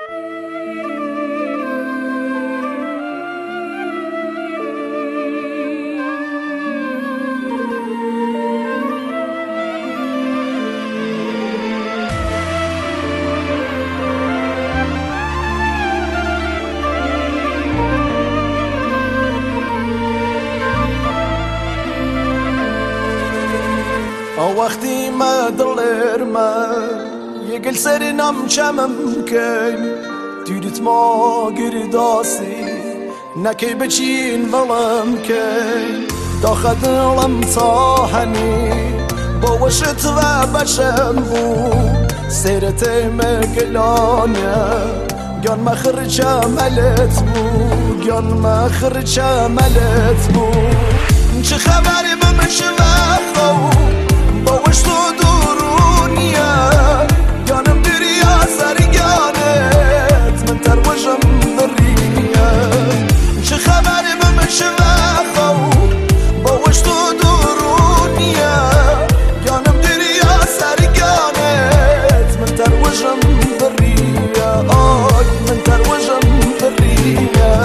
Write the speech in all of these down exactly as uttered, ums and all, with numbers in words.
وقتی ما دلر ما یگل سر نم چمم کن دیدت ما گرداسی نکی بچین ولم کن داخل دلم صاحنی با وشت و بشم بو سیرت مگلانه گان مخرج عملت بو گان مخرج عملت بو چه خبری بمشه وقت با وشت و درونیه گانم دریا سرگانت من تروجم دریه چه خبری بمشه وقت با وشت و درونیه گانم دریا سرگانت من تروجم دریه آی من تروجم دریه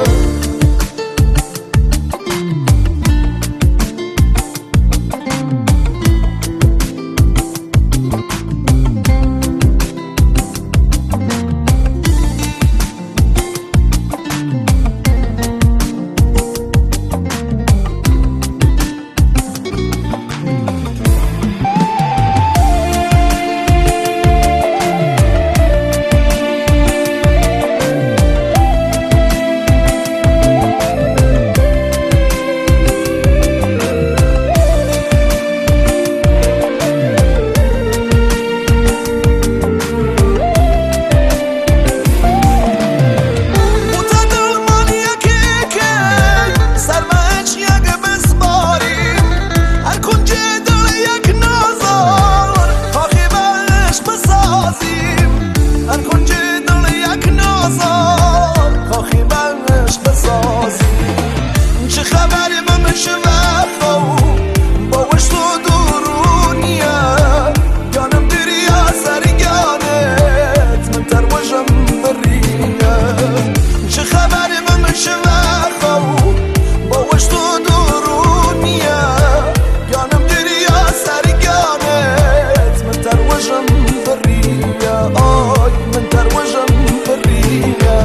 چه خبری بمشه وقتا با وشت و درونیه گانم دریا سرگانت من تروجم دریه چه خبری بمشه وقتا با وشت و درونیه گانم دریا سرگانت من تروجم دریه آی من تروجم دریه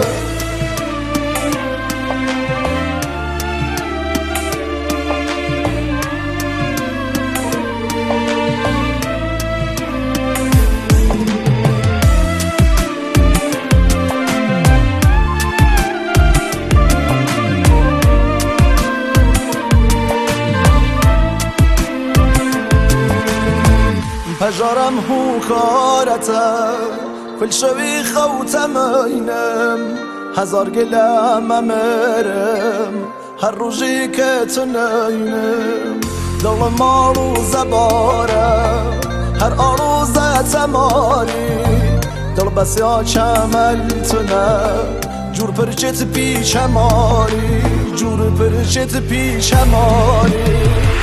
پجارم هو کارته کل شوی خوتم اینم هزار گلم امرم هر روزی که تنینم دل مارو زباره هر آروزه تماری دل بسیا چمل تنه جور پرچت پیچ ماری جور پرچت پیچ ماری